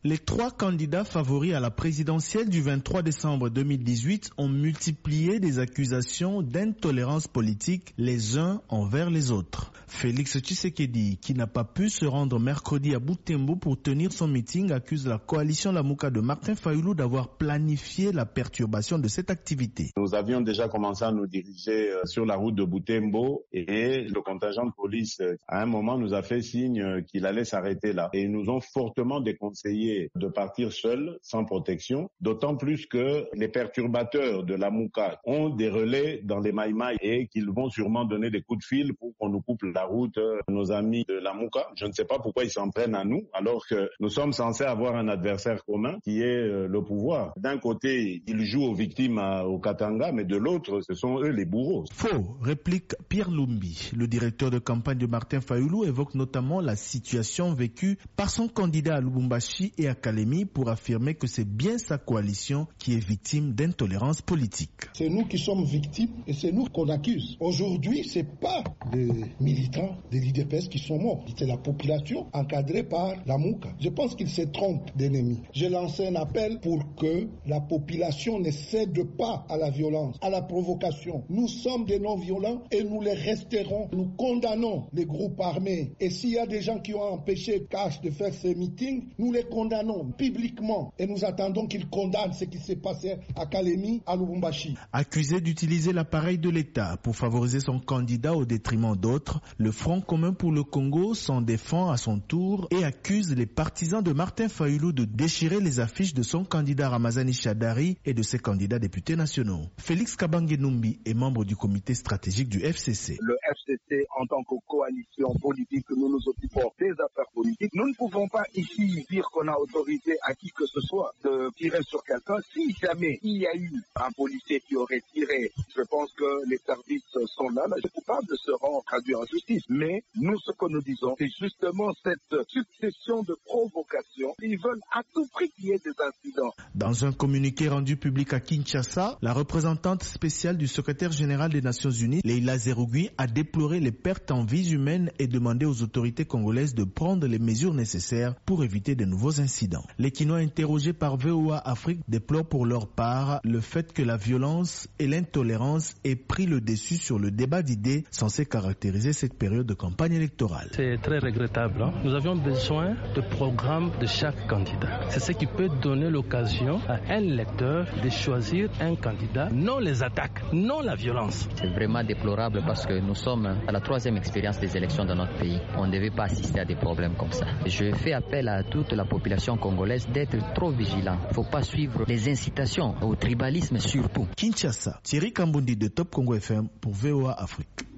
Les 3 candidats favoris à la présidentielle du 23 décembre 2018 ont multiplié des accusations d'intolérance politique les uns envers les autres. Félix Tshisekedi, qui n'a pas pu se rendre mercredi à Butembo pour tenir son meeting, accuse la coalition Lamuka de Martin Fayulu d'avoir planifié la perturbation de cette activité. Nous avions déjà commencé à nous diriger sur la route de Butembo et le contingent de police, à un moment, nous a fait signe qu'il allait s'arrêter là. Et ils nous ont fortement déconseillé de partir seuls, sans protection, d'autant plus que les perturbateurs de Lamuka ont des relais dans les maïmaïs et qu'ils vont sûrement donner des coups de fil pour qu'on nous coupe la route, nos amis de Lamuka. Je ne sais pas pourquoi ils s'en prennent à nous, alors que nous sommes censés avoir un adversaire commun qui est le pouvoir. D'un côté, ils jouent aux victimes au Katanga, mais de l'autre, ce sont eux les bourreaux. Faux, réplique Pierre Lumbi. Le directeur de campagne de Martin Fayulu évoque notamment la situation vécue par son candidat à Lubumbashi et à Kalemi pour affirmer que c'est bien sa coalition qui est victime d'intolérance politique. C'est nous qui sommes victimes et c'est nous qu'on accuse. Aujourd'hui, c'est pas des militants de l'IDPS qui sont morts. C'est la population encadrée par Lamuka. Je pense qu'il se trompe d'ennemis. J'ai lancé un appel pour que la population ne cède pas à la violence, à la provocation. Nous sommes des non-violents et nous les resterons. Nous condamnons les groupes armés. Et s'il y a des gens qui ont empêché Cash de faire ces meetings, nous les condamnons publiquement. Et nous attendons qu'ils condamnent ce qui s'est passé à Kalemi, à Lubumbashi. Accusé d'utiliser l'appareil de l'État pour favoriser son candidat au détriment d'autres, le Front commun pour le Congo s'en défend à son tour et accuse les partisans de Martin Fayulu de déchirer les affiches de son candidat Ramazani Shadari et de ses candidats députés nationaux. Félix Kabange Numbi est membre du comité stratégique du FCC. Le FCC, en tant que coalition politique, nous nous occupons des affaires politiques. Nous ne pouvons pas ici dire qu'on a autorité à qui que ce soit de tirer sur quelqu'un. Si jamais il y a eu un policier qui aurait tiré, je pense que les services sont là, les coupables seront traduits en justice. Mais nous, ce que nous disons, c'est justement cette succession de provocations. Ils veulent à tout prix qu'il y ait des incidents. Dans un communiqué rendu public à Kinshasa, la représentante spéciale du secrétaire général des Nations Unies, Leila Zerougui, a déploré les pertes en vies humaines et demandé aux autorités congolaises de prendre les mesures nécessaires pour éviter de nouveaux incidents. Les Kinois interrogés par VOA Afrique déplorent pour leur part le fait que la violence et l'intolérance aient pris le dessus sur le débat d'idées censé caractériser cette période de campagne électorale. C'est très regrettable. Nous avions besoin de programme de chaque candidat. C'est ce qui peut donner l'occasion à un électeur de choisir un candidat, non les attaques, non la violence. C'est vraiment déplorable parce que nous sommes à la 3e expérience des élections dans notre pays. On ne devait pas assister à des problèmes comme ça. Je fais appel à toute la population congolaise d'être trop vigilant. Il ne faut pas suivre les incitations au tribalisme surtout. Kinshasa, Thierry Kambundi de Top Congo FM pour VOA Afrique.